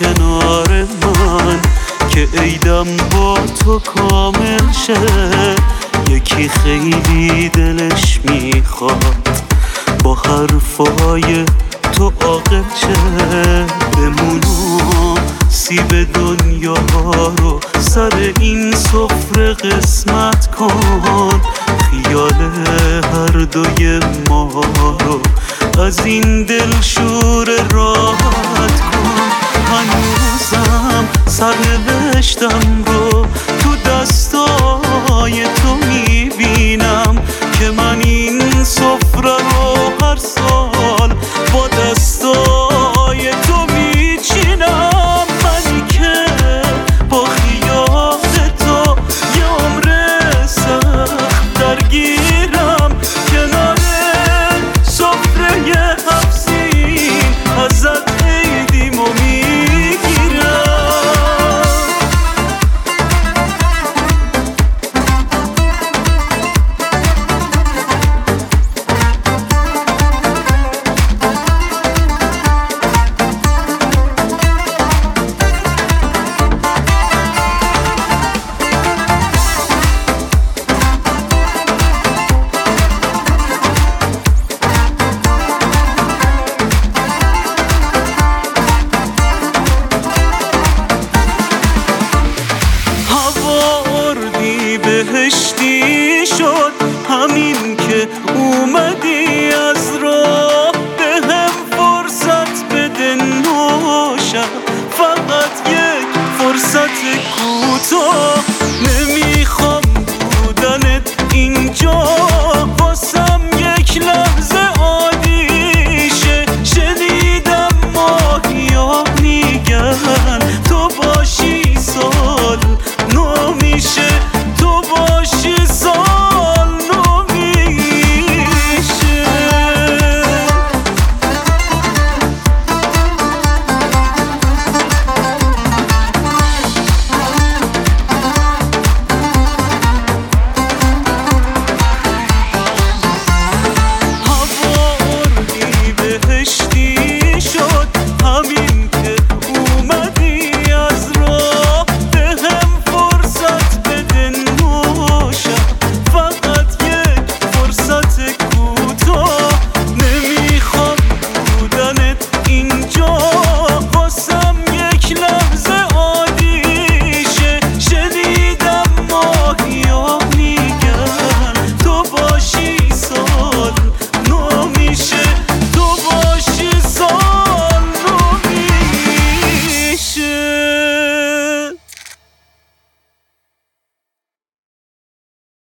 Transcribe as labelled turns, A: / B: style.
A: کنار من که عیدم با تو کامل شه. یکی خیلی دلش میخواد با حرفای تو عاقل شه. بمونم سیب دنیا رو سر این سفره قسمت کن. خیال هر دوی ما رو از این دل شور راحت کن. هنوزم سر بهشتم رو تو دستای تو میبینم که من این سفره رو